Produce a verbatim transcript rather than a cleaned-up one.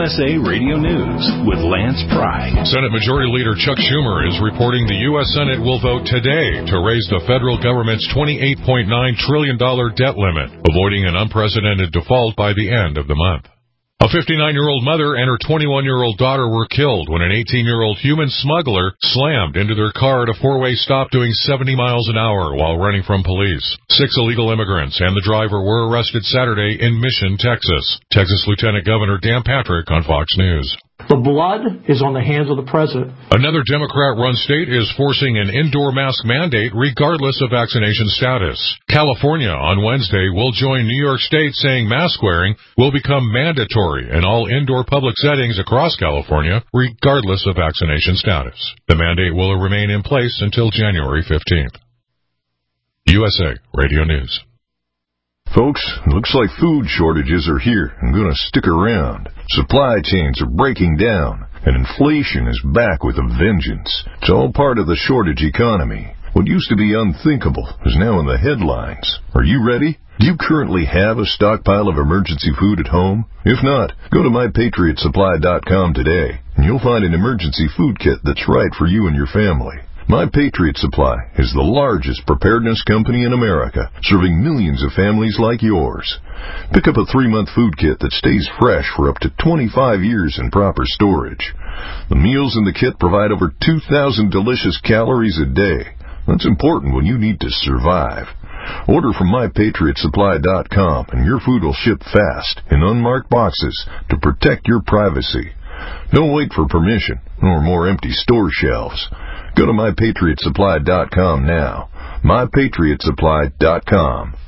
S A Radio News with Lance Pry. Senate Majority Leader Chuck Schumer is reporting the U S Senate will vote today to raise the federal government's twenty-eight point nine trillion dollars debt limit, avoiding an unprecedented default by the end of the month. A fifty-nine-year-old mother and her twenty-one-year-old daughter were killed when an eighteen-year-old human smuggler slammed into their car at a four-way stop doing seventy miles an hour while running from police. Six illegal immigrants and the driver were arrested Saturday in Mission, Texas. Texas Lieutenant Governor Dan Patrick on Fox News. The blood is on the hands of the president. Another Democrat-run state is forcing an indoor mask mandate regardless of vaccination status. California on Wednesday will join New York State saying mask wearing will become mandatory in all indoor public settings across California regardless of vaccination status. The mandate will remain in place until January fifteenth. U S A Radio News. Folks, looks like food shortages are here and going to stick around. Supply chains are breaking down, and inflation is back with a vengeance. It's all part of the shortage economy. What used to be unthinkable is now in the headlines. Are you ready? Do you currently have a stockpile of emergency food at home? If not, go to my patriot supply dot com today, and you'll find an emergency food kit that's right for you and your family. My Patriot Supply is the largest preparedness company in America, serving millions of families like yours. Pick up a three-month food kit that stays fresh for up to twenty-five years in proper storage. The meals in the kit provide over two thousand delicious calories a day. That's important when you need to survive. Order from my patriot supply dot com and your food will ship fast in unmarked boxes to protect your privacy. Don't wait for permission or more empty store shelves. Go to my patriot supply dot com now. my patriot supply dot com.